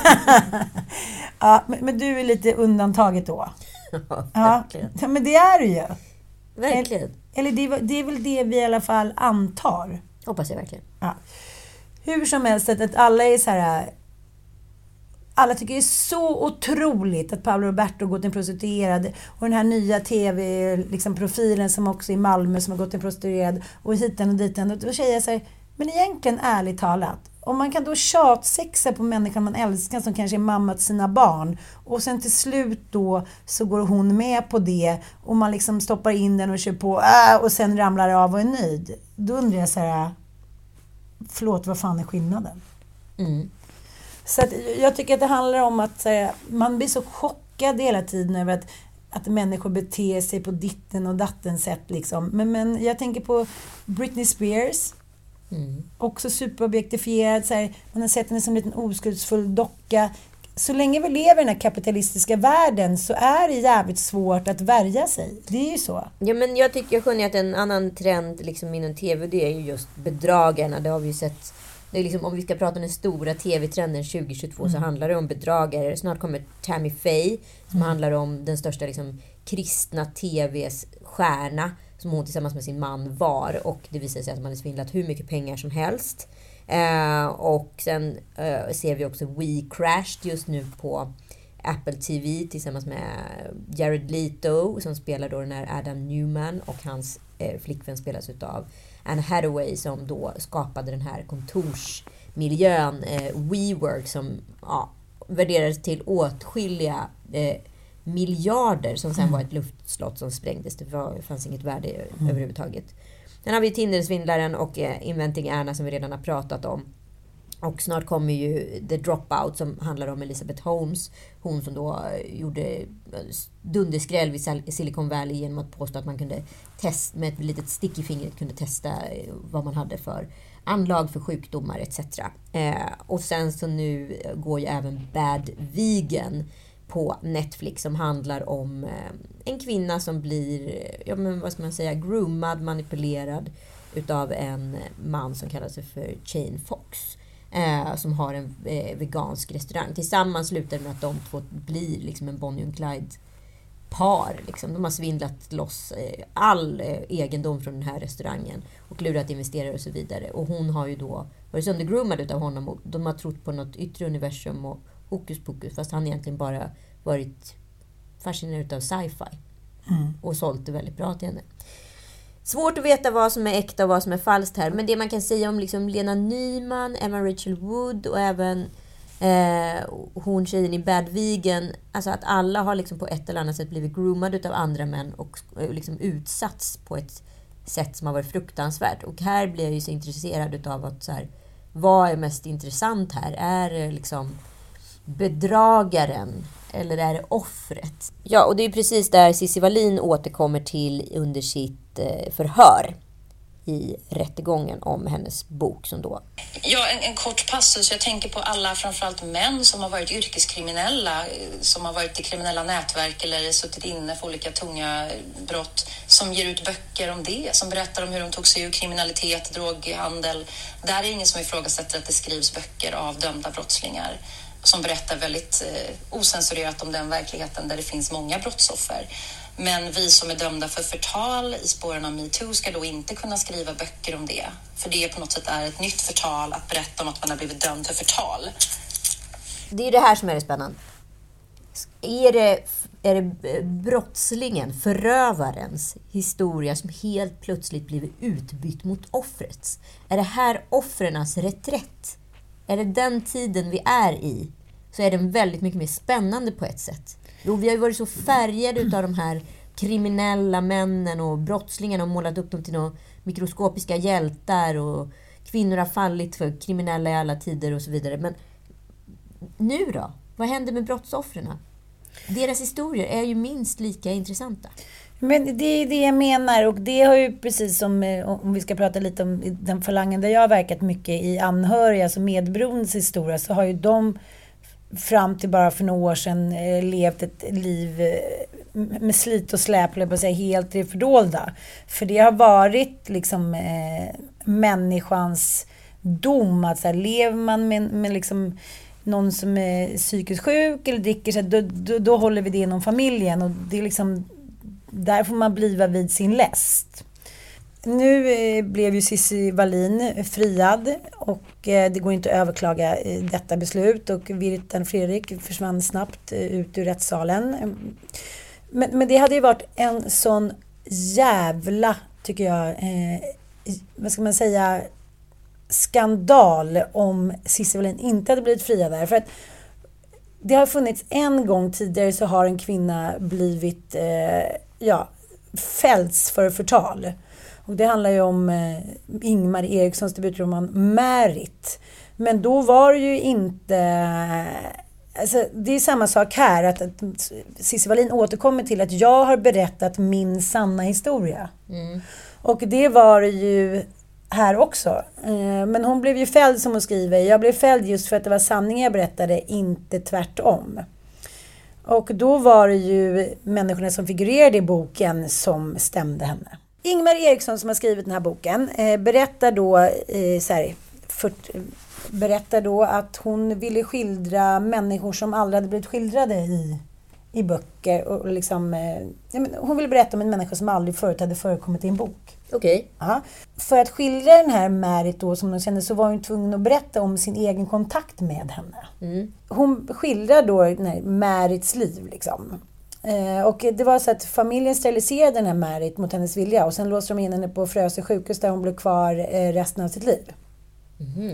Ja, men du är lite undantaget då. Ja, men det är du ju. Verkligen. Eller det är väl det vi i alla fall antar. Hoppas jag verkligen. Ja. Hur som helst, att alla är så här... Alla tycker det är så otroligt att Paolo Roberto gått en prostituerad, och den här nya tv-profilen som också är i Malmö som har gått en prostituerad, och hiten och diten. Och då säger jag så här, men egentligen ärligt talat, om man kan då tjatsexa på människan man älskar som kanske är mamma till sina barn, och sen till slut då så går hon med på det och man liksom stoppar in den och kör på och sen ramlar av och är nöjd. Då undrar jag så här, förlåt, vad fan är skillnaden? Så att jag tycker att det handlar om att man blir så chockad hela tiden över att människor beter sig på ditten och datten sätt liksom. Men jag tänker på Britney Spears. Också superobjektifierad. Man har sett henne som en liten oskuldsfull docka. Så länge vi lever i den här kapitalistiska världen så är det jävligt svårt att värja sig. Det är ju så. Ja, men jag skönjer att en annan trend liksom inom tv, det är ju just bedragarna. Det har vi ju sett. Det är liksom, om vi ska prata om den stora tv-trenden 2022 så handlar det om bedragare. Snart kommer Tammy Faye som handlar om den största liksom kristna tvs stjärna som hon tillsammans med sin man var. Och det visar sig att man har svindlat hur mycket pengar som helst. Och sen ser vi också We Crashed just nu på Apple TV tillsammans med Jared Leto som spelar då den här Adam Newman, och hans flickvän spelas utav Anne Hathaway som då skapade den här kontorsmiljön WeWork som värderades till åtskilliga miljarder som sen var ett luftslott som sprängdes. Det fanns inget värde överhuvudtaget. Sen har vi Tinder-svindlaren och Inventing Anna som vi redan har pratat om. Och snart kommer ju The Dropout som handlar om Elizabeth Holmes. Hon som då gjorde dunderskräll vid Silicon Valley genom att påstå att man kunde testa med ett litet stick i fingret kunde testa vad man hade för anlag för sjukdomar etc. Och sen så nu går ju även Bad Vegan på Netflix som handlar om en kvinna som blir, ja men vad ska man säga, groomad, manipulerad utav en man som kallar sig för Chain Fox. Som har en vegansk restaurang. Tillsammans slutar det med att de två blir liksom en Bonnie och Clyde par. Liksom. De har svindlat loss all egendom från den här restaurangen och lurat investerare och så vidare. Och hon har ju då varit söndergroomad utav honom och de har trott på något yttre universum och hokus pokus, fast han egentligen bara varit fascinerad utav sci-fi och sålt det väldigt bra till henne. Svårt att veta vad som är äkta och vad som är falskt här. Men det man kan säga om liksom Lena Nyman, Emma Rachel Wood och även hon tjejen i Bad Vegan. Alltså att alla har liksom på ett eller annat sätt blivit groomade av andra män och liksom utsatts på ett sätt som har varit fruktansvärt. Och här blir jag ju så intresserad av att så här, vad är mest intressant här? Är det liksom bedragaren eller är det offret? Ja, och det är precis där Cissi Wallin återkommer till under sitt förhör i rättegången om hennes bok som då... Ja, en kort passus. Jag tänker på alla, framförallt män som har varit yrkeskriminella, som har varit i kriminella nätverk eller suttit inne för olika tunga brott, som ger ut böcker om det, som berättar om hur de tog sig ur kriminalitet, droghandel. Där är ingen som ifrågasätter att det skrivs böcker av dömda brottslingar som berättar väldigt osensurerat om den verkligheten där det finns många brottsoffer. Men vi som är dömda för förtal i spåren av MeToo ska då inte kunna skriva böcker om det. För det på något sätt är ett nytt förtal att berätta om att man har blivit dömd för förtal. Det är det här som är det spännande. Är det brottslingen, förövarens historia som helt plötsligt blivit utbytt mot offrets? Är det här offrens reträtt? Är det den tiden vi är i, så är den väldigt mycket mer spännande på ett sätt. Jo, vi har ju varit så färgade utav de här kriminella männen och brottslingarna och målat upp dem till några mikroskopiska hjältar och kvinnor har fallit för kriminella i alla tider och så vidare. Men nu då? Vad händer med brottsoffren? Deras historier är ju minst lika intressanta. Men det är det jag menar, och det har ju precis som, om vi ska prata lite om den falangen där jag har verkat mycket i anhöriga, alltså medberoendes historia, så har ju de fram till bara för några år sedan levt ett liv med slit och släp, eller säga, helt i fördolda. För det har varit liksom människans dom, att så här, lever man med liksom någon som är psykiskt sjuk eller dricker, så då håller vi det inom familjen, och det är liksom där får man bliva vid sin läst. Nu blev ju Cissi Wallin friad och det går inte att överklaga detta beslut, och Virtan Fredrik försvann snabbt ut ur rättssalen. Men det hade ju varit en sån jävla, tycker jag, vad ska man säga, skandal om Cissi Wallin inte hade blivit friad där. För att det har funnits en gång tidigare, så har en kvinna blivit fällts för förtal. Och det handlar ju om Ingmar Erikssons debutroman Märit. Men då var det ju inte... Alltså, det är samma sak här, att Cissi Wallin återkommer till att jag har berättat min sanna historia. Och det var ju här också. Men hon blev ju fälld, som hon skriver. Jag blev fälld just för att det var sanningen jag berättade, inte tvärtom. Och då var det ju människorna som figurerade i boken som stämde henne. Ingmar Eriksson, som har skrivit den här boken, berättar då att hon ville skildra människor som aldrig hade blivit skildrade i böcker. Och liksom, hon ville berätta om en människa som aldrig förut hade förekommit i en bok. Okej. Ja. För att skildra den här Märit då, som hon kände, så var hon tvungen att berätta om sin egen kontakt med henne. Hon skildrar då den här Märits liv liksom. Och det var så att familjen steriliserade den här Märit mot hennes vilja, och sen låste de in henne på Frösö sjukhus där hon blev kvar resten av sitt liv.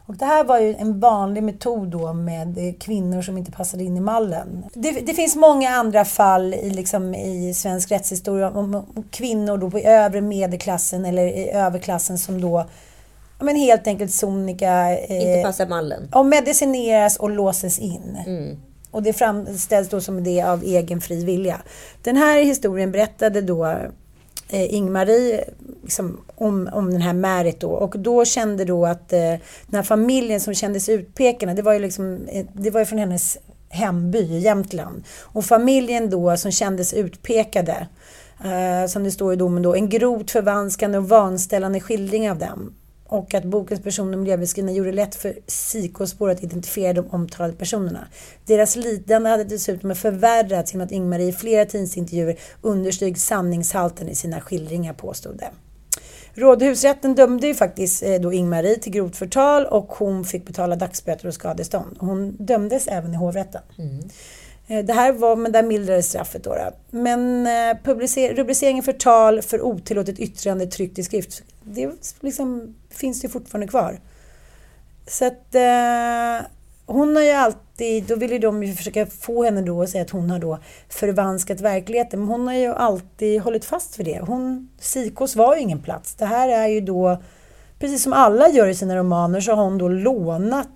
Och det här var ju en vanlig metod då med kvinnor som inte passade in i mallen. Det finns många andra fall i svensk rättshistoria om kvinnor då på övre medelklassen eller i överklassen som då helt enkelt sonika inte passar mallen. Och medicineras och låses in. Och det framställs då som det av egen fri vilja. Den här historien berättade då Ingmarie om den här Märit då. Och då kände då att den här familjen som kändes utpekande, det var ju från hennes hemby i Jämtland. Och familjen då som kändes utpekade, som det står i domen då, en grovt förvanskande och vanställande skildring av dem. Och att bokens person och miljöbeskrivning gjorde det lätt för psykospår att identifiera de omtalade personerna. Deras lidande hade dessutom förvärrats genom att Ingmarie i flera tidningsintervjuer understryk sanningshalten i sina skildringar, påstod det. Rådhusrätten dömde ju faktiskt då Ingmarie till grovt förtal och hon fick betala dagsböter och skadestånd. Hon dömdes även i hovrätten. Det här var, men där mildrades straffet då. Men rubriceringen förtal för otillåtet yttrande tryckt i skrift, det finns ju fortfarande kvar. Så att hon har ju alltid, då vill ju de ju försöka få henne då att säga att hon har då förvanskat verkligheten, men hon har ju alltid hållit fast vid det. Psykos var ju ingen plats. Det här är ju då, precis som alla gör i sina romaner, så har hon då lånat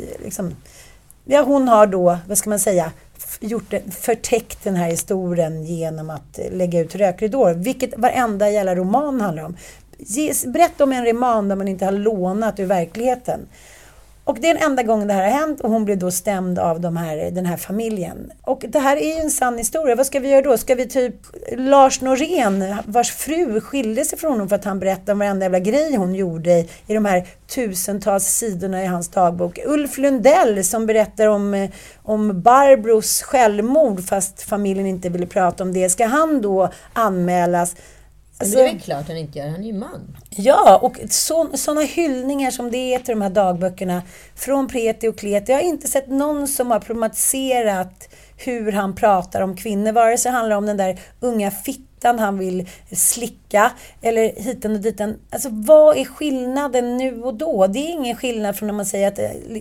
hon har då, förtäckt den här historien genom att lägga ut rökridåer, vilket varenda jävla roman handlar om. Berätta om en roman där man inte har lånat ur verkligheten. Och det är den enda gången det här har hänt och hon blev då stämd av den här familjen. Och det här är ju en sann historia. Vad ska vi göra då? Ska vi typ Lars Norén, vars fru skilde sig från honom för att han berättade om varenda jävla grej hon gjorde i de här tusentals sidorna i hans dagbok. Ulf Lundell som berättar om Barbros självmord fast familjen inte ville prata om det. Ska han då anmälas? Alltså, det är väl klart han inte gör, han är ju man. Ja, och sådana hyllningar som det är till de här dagböckerna från Preti och Kleti. Jag har inte sett någon som har problematiserat hur han pratar om kvinnor. Vare sig det handlar om den där unga fittan han vill slicka eller hiten och diten. Alltså vad är skillnaden nu och då? Det är ingen skillnad från när man säger att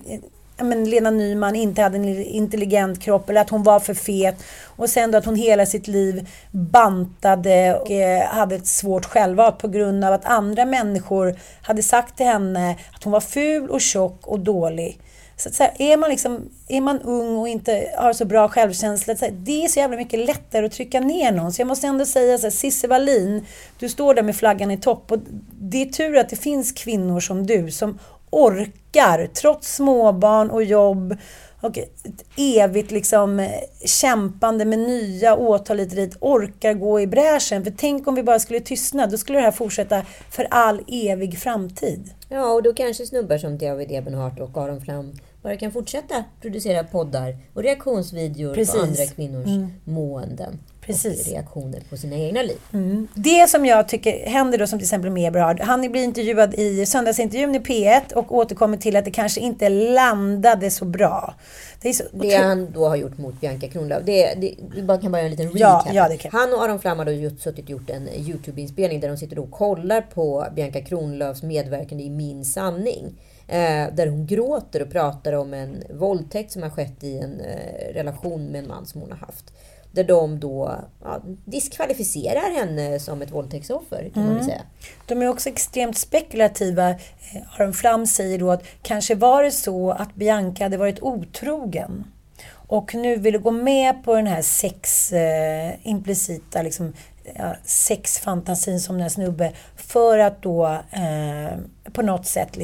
Lena Nyman inte hade en intelligent kropp eller att hon var för fet och sen då att hon hela sitt liv bantade och hade ett svårt självhat på grund av att andra människor hade sagt till henne att hon var ful och tjock och dålig. Så här, är man ung och inte har så bra självkänsla, så här, det är så jävla mycket lättare att trycka ner någon. Så jag måste ändå säga så här, Cissi Wallin, du står där med flaggan i topp och det är tur att det finns kvinnor som du som orkar, trots småbarn och jobb och ett evigt kämpande med nya åtal lite dit, orkar gå i bräschen. För tänk om vi bara skulle tystna, då skulle det här fortsätta för all evig framtid. Ja, och då kanske snubbar som David Ebenhart och Aron Flam bara kan fortsätta producera poddar och reaktionsvideor på andra kvinnors måenden. Precis. Och reaktioner på sina egna liv. Det som jag tycker händer då, som till exempel med Eberhard, han blir intervjuad i söndagsintervjun i P1 och återkommer till att det kanske inte landade så bra. Det han då har gjort mot Bianca Kronlöf, vi bara kan bara göra en liten recap. Ja, det kan. Han och Aron Flam har då gjort en YouTube-inspelning där de sitter och kollar på Bianca Kronlöfs medverkande i Min sanning. Där hon gråter och pratar om en våldtäkt som har skett i en relation med en man som hon har haft. Där de då diskvalificerar henne som ett våldtäktsoffer, kan man väl säga. De är också extremt spekulativa. Aron Flam säger då att kanske var det så att Bianca hade varit otrogen. Och nu ville gå med på den här implicita sexfantasin som den här snubbe. För att då på något sätt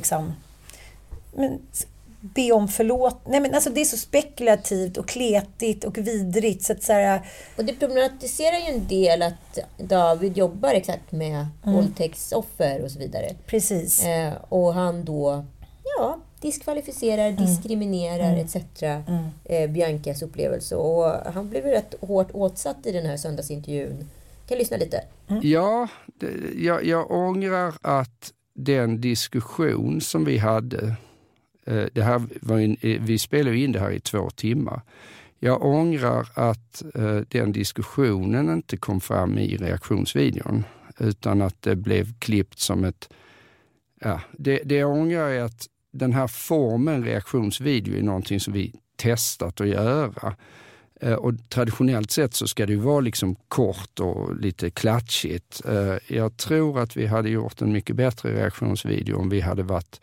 be om förlåt. Nej, men alltså det är så spekulativt och kletigt och vidrigt så att och det problematiserar ju en del att David jobbar exakt med våldtäktsoffer och så vidare. Precis. Och han då diskvalificerar, diskriminerar etc. Biancas upplevelse, och han blev rätt hårt åtsatt i den här söndagsintervjun. Kan lyssna lite. Ja, jag ångrar att den diskussion som vi hade, det här vi spelade in det här i 2 timmar. Jag ångrar att den diskussionen inte kom fram i reaktionsvideon, utan att det blev klippt som ett... Ja, det jag ångrar är att den här formen reaktionsvideo är någonting som vi testat att göra. Och traditionellt sett så ska det ju vara liksom kort och lite klatschigt. Jag tror att vi hade gjort en mycket bättre reaktionsvideo om vi hade varit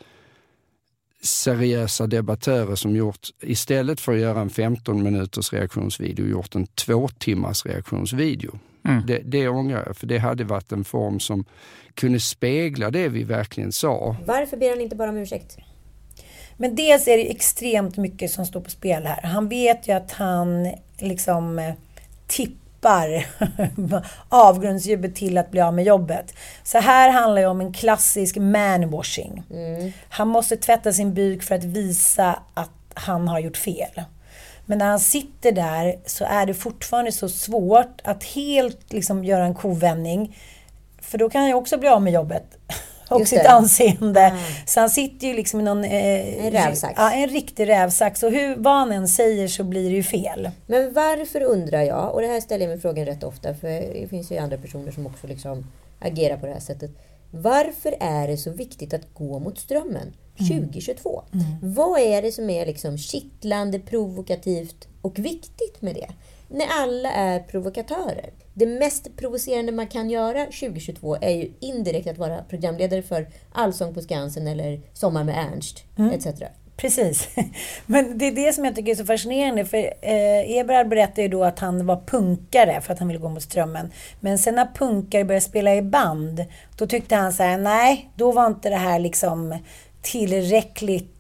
seriösa debattörer som gjort, istället för att göra en 15 minuters reaktionsvideo, gjort en 2 timmars reaktionsvideo. Det ångrar jag, för det hade varit en form som kunde spegla det vi verkligen sa. Varför ber han inte bara om ursäkt? Men dels är det extremt mycket som står på spel här. Han vet ju att han liksom tippar avgrundsdjupet till att bli av med jobbet. Så här handlar det om en klassisk manwashing. Han måste tvätta sin byk för att visa att han har gjort fel. Men när han sitter där så är det fortfarande så svårt att helt liksom göra en kovändning. För då kan han ju också bli av med jobbet. Och sitt anseende. Så han sitter ju liksom i någon... en rävsax. Ja, en riktig rävsax. Och vad han än säger så blir det ju fel. Men varför, undrar jag, och det här ställer jag mig frågan rätt ofta, för det finns ju andra personer som också liksom agerar på det här sättet. Varför är det så viktigt att gå mot strömmen 2022? Vad är det som är liksom kittlande, provokativt och viktigt med det? När alla är provokatörer. Det mest provocerande man kan göra 2022 är ju indirekt att vara programledare för Allsång på Skansen eller Sommar med Ernst, etc. Precis. Men det är det som jag tycker är så fascinerande. För Eberhard berättade ju då att han var punkare för att han ville gå mot strömmen. Men sen när punkare började spela i band, då tyckte han så här: nej, då var inte det här liksom tillräckligt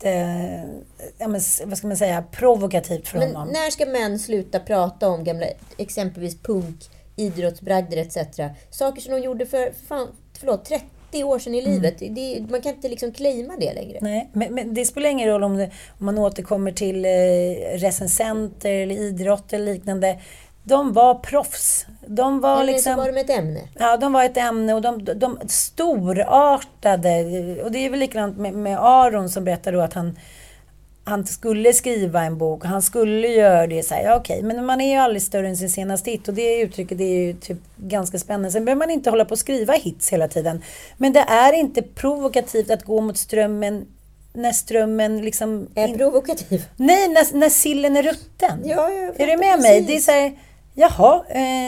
vad ska man säga, provokativt för honom. Men när ska män sluta prata om gamla, exempelvis punk, idrottsbragder etc. Saker som de gjorde för 30 år sedan i livet. Man kan inte liksom claima det längre. Nej, men det spelar ingen roll om man återkommer till recensenter eller idrott eller liknande. De var proffs. De var eller liksom, så var de ett ämne. Ja, de var ett ämne och de storartade. Och det är väl likadant med Aron som berättar då att han skulle skriva en bok och han skulle göra det så här, ja, okej. Men man är ju aldrig större än sin senaste hit och det uttrycket, det är ju typ ganska spännande. Sen behöver man inte hålla på att skriva hits hela tiden. Men det är inte provokativt att gå mot strömmen när strömmen liksom... Är provokativ? Nej, när sillen är rutten. Ja, är du med mig? Det är så här, jaha,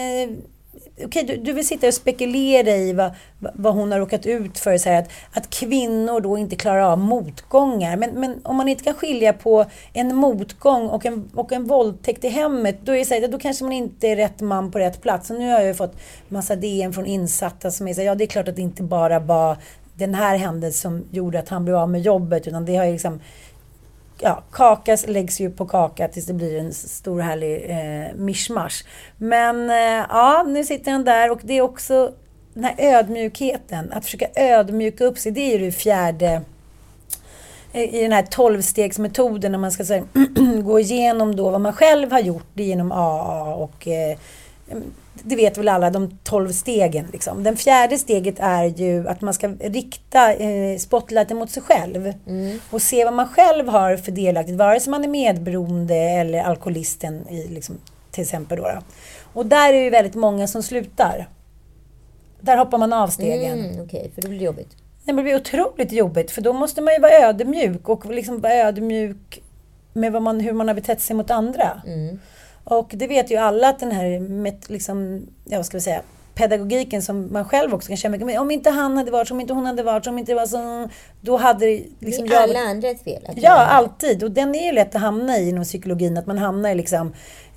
okej, du vill sitta och spekulera i vad hon har råkat ut för. Så här, att kvinnor då inte klarar av motgångar. Men om man inte kan skilja på en motgång och en våldtäkt i hemmet, då är det så här, då kanske man inte är rätt man på rätt plats. Och nu har jag ju fått massa DM från insatta som är så här, ja, det är klart att det inte bara var den här händelsen som gjorde att han blev av med jobbet, utan det har ju liksom... Ja, kaka läggs ju på kaka tills det blir en stor härlig mischmasch. Men ja, nu sitter han där och det är också den här ödmjukheten. Att försöka ödmjuka upp sig, det är ju det fjärde i den här 12-stegsmetoden när man ska säga, gå igenom då vad man själv har gjort genom AA och det vet väl alla, de 12 stegen liksom. Den fjärde steget är ju att man ska rikta spotlighten mot sig själv och se vad man själv har för delaktigt, vare sig man är medberoende eller alkoholisten i, liksom, till exempel då. Och där är ju väldigt många som slutar. Där hoppar man av stegen. Okej, för det blir jobbigt. Nej, men det blir otroligt jobbigt, för då måste man ju vara ödmjuk och liksom vara ödmjuk med hur man har betett sig mot andra. Och det vet ju alla att den här liksom, vad ska vi säga, pedagogiken som man själv också kan känna mycket med. Om inte han hade varit, om inte hon hade varit, om inte det var så, då hade liksom det är alla andra ett fel. Ja, alltid. Och den är ju lätt att hamna i inom psykologin, att man hamnar i liksom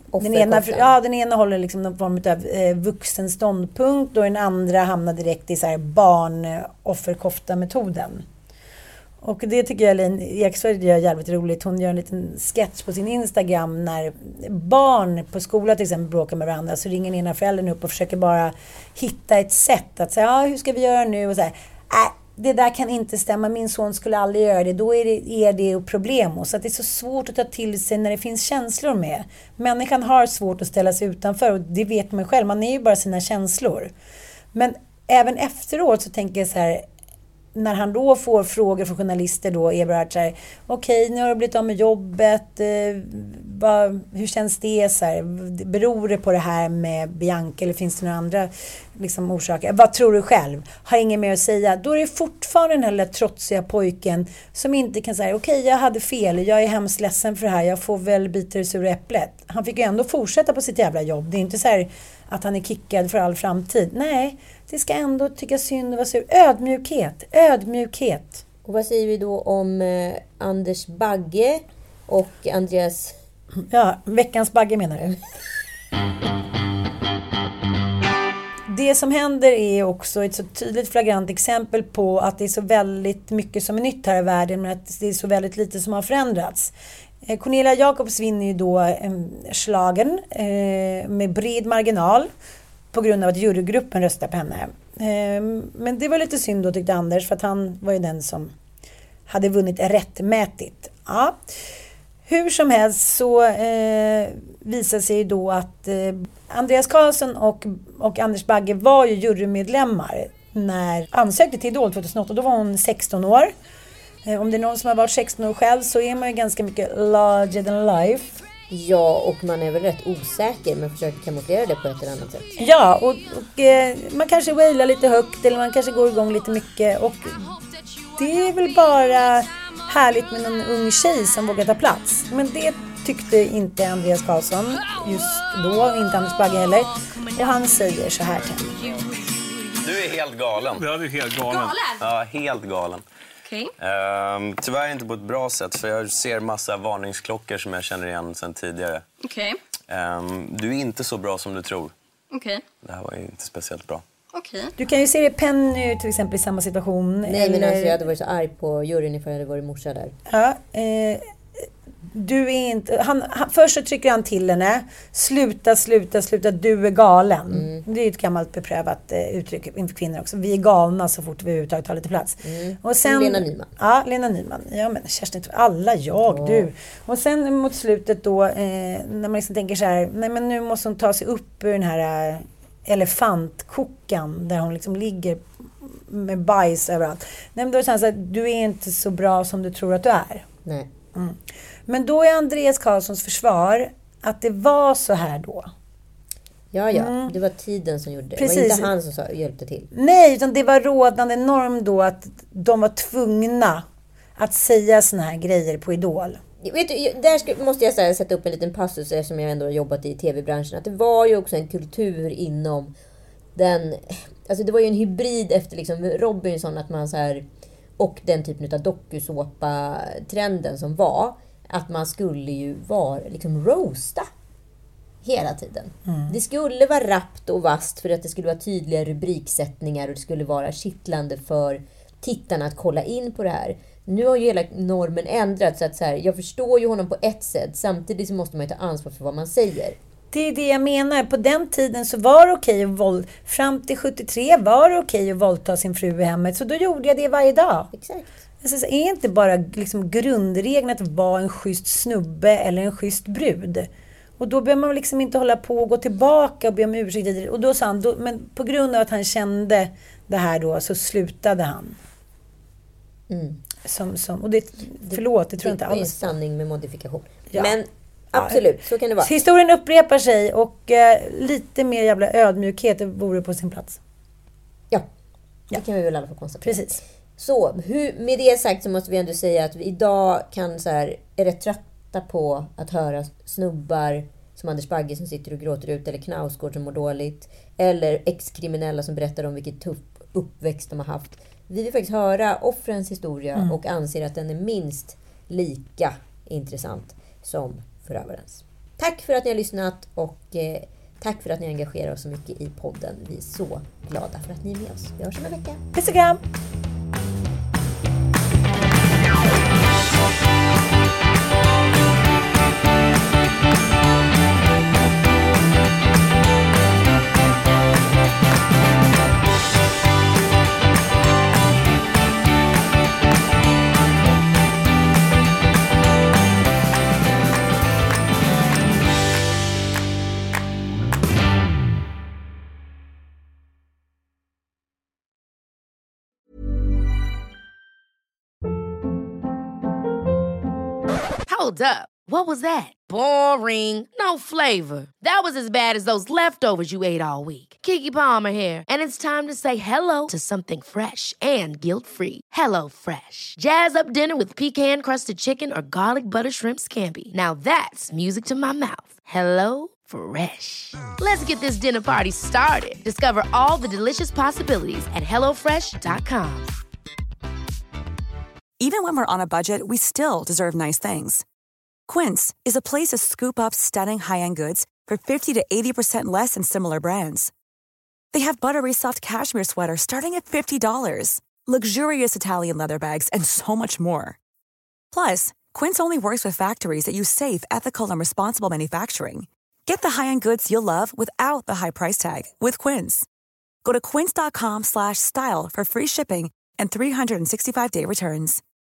den ena håller liksom någon form av vuxen ståndpunkt och den andra hamnar direkt i så här barn-offerkofta-metoden. Och det tycker jag Lin Eksvärd gör jävligt roligt. Hon gör en liten sketch på sin Instagram när barn på skolan till exempel bråkar med varandra, så ringer ena föräldern upp och försöker bara hitta ett sätt att säga, hur ska vi göra nu? Och så här, det där kan inte stämma, min son skulle aldrig göra det. Då är det ett problem. Och så att det är så svårt att ta till sig när det finns känslor med. Människan har svårt att ställa sig utanför och det vet man själv. Man är ju bara sina känslor. Men även efteråt så tänker jag så här, när han då får frågor från journalister då, Eberhard, så här, okej, nu har du blivit av med jobbet, hur känns det? Så här, beror det på det här med Bianca eller finns det några andra liksom, orsaker? Vad tror du själv? Har ingen mer att säga. Då är det fortfarande den här lilla trotsiga pojken som inte kan säga, okej, jag hade fel, jag är hemskt ledsen för det här, jag får väl bita det sura äpplet. Han fick ju ändå fortsätta på sitt jävla jobb. Det är inte så här att han är kickad för all framtid. Nej, det ska ändå tycka synd och vara sur. Ödmjukhet. Och vad säger vi då om Anders Bagge och Andreas... Ja, veckans Bagge menar du? Det som händer är också ett så tydligt flagrant exempel på att det är så väldigt mycket som är nytt här i världen, men att det är så väldigt lite som har förändrats. Cornelia Jacobs vinner ju då schlagen med bred marginal på grund av att jurygruppen röstar på henne. Men det var lite synd då, tyckte Anders, för att han var ju den som hade vunnit rättmätigt. Ja. Hur som helst så visar sig då att Andreas Karlsson och Anders Bagge var ju jurymedlemmar när ansökte till Idol 2008. Då var hon 16 år. Om det är någon som har varit 16 år själv så är man ju ganska mycket larger than life. Ja, och man är väl rätt osäker men försöker kamouflera det på ett eller annat sätt. Ja, och man kanske wailar lite högt eller man kanske går igång lite mycket. Och det är väl bara härligt med någon ung tjej som vågar ta plats. Men det tyckte inte Andreas Karlsson just då, inte Anders Bagge heller. Och han säger så här till mig. Du är helt galen. Ja, du är helt galen. Galen? Ja, helt galen. Okay. Tyvärr inte på ett bra sätt, för jag ser massa varningsklockor som jag känner igen sedan tidigare. Okay. Du är inte så bra som du tror. Okay. Det här var ju inte speciellt bra. Okay. Du kan ju se det Penny till exempel i samma situation. Nej, men alltså, jag hade varit så arg på juryn ifall jag hade varit morsa där. Ja, du är inte... först så trycker han till henne. Sluta, du är galen. Det är ett gammalt beprövat uttryck inför kvinnor också. Vi är galna så fort vi överhuvudtaget tar lite plats. Och sen, Lena Nyman. Ja, Lena Nyman. Ja, men Kerstin, alla du. Och sen mot slutet då, när man liksom tänker så här, nej men nu måste hon ta sig upp ur den här elefantkokan där hon liksom ligger med bajs överallt. Nej, men då är det så här, du är inte så bra som du tror att du är. Nej. Men då är Andreas Karlssons försvar att det var så här då. Ja, det var tiden som gjorde det. Precis. Det var inte han som hjälpte till. Nej, utan det var rådande norm då att de var tvungna att säga såna här grejer på Idol. Vet du, där måste jag sätta upp en liten passus eftersom jag ändå har jobbat i tv-branschen. Att det var ju också en kultur inom den... Alltså det var ju en hybrid efter liksom Robinson, att man så här... Och den typen av dokusåpa-trenden som var, att man skulle ju vara liksom roasta hela tiden. Det skulle vara rappt och vast för att det skulle vara tydliga rubriksättningar och det skulle vara kittlande för tittarna att kolla in på det här. Nu har ju hela normen ändrats så att så här, jag förstår ju honom på ett sätt, samtidigt så måste man ju ta ansvar för vad man säger. Det är det jag menar. På den tiden så var det okej att fram till 73 var det okej att våldta sin fru i hemmet. Så då gjorde jag det varje dag. Exakt. Alltså, är inte bara liksom grundregeln att vara en schysst snubbe eller en schysst brud. Och då behöver man liksom inte hålla på och gå tillbaka och be om ursäkt. Och då sa han, men på grund av att han kände det här då så slutade han. Och förlåt, det tror jag inte alls. Det är sanning med modifikation. Ja. Men absolut, så kan det vara. Historien upprepar sig och lite mer jävla ödmjukhet vore på sin plats. Ja, det kan vi väl i alla fall konstatera. Precis. Så, med det sagt så måste vi ändå säga att vi idag kan så här, är rätt trötta på att höra snubbar som Anders Bagge som sitter och gråter ut, eller Knausgård som mår dåligt, eller ex-kriminella som berättar om vilket tuff uppväxt de har haft. Vi vill faktiskt höra offrens historia och anser att den är minst lika intressant som förövarens. Tack för att ni har lyssnat och tack för att ni engagerar oss så mycket i podden. Vi är så glada för att ni är med oss. Vi hörs om en vecka. Puss och kram! Hold up. What was that? Boring. No flavor. That was as bad as those leftovers you ate all week. Keke Palmer here, and it's time to say hello to something fresh and guilt-free. Hello Fresh. Jazz up dinner with pecan-crusted chicken or garlic butter shrimp scampi. Now that's music to my mouth. Hello Fresh. Let's get this dinner party started. Discover all the delicious possibilities at hellofresh.com. Even when we're on a budget, we still deserve nice things. Quince is a place to scoop up stunning high-end goods for 50 to 80% less than similar brands. They have buttery soft cashmere sweaters starting at $50, luxurious Italian leather bags, and so much more. Plus, Quince only works with factories that use safe, ethical, and responsible manufacturing. Get the high-end goods you'll love without the high price tag with Quince. Go to quince.com/style for free shipping and 365-day returns.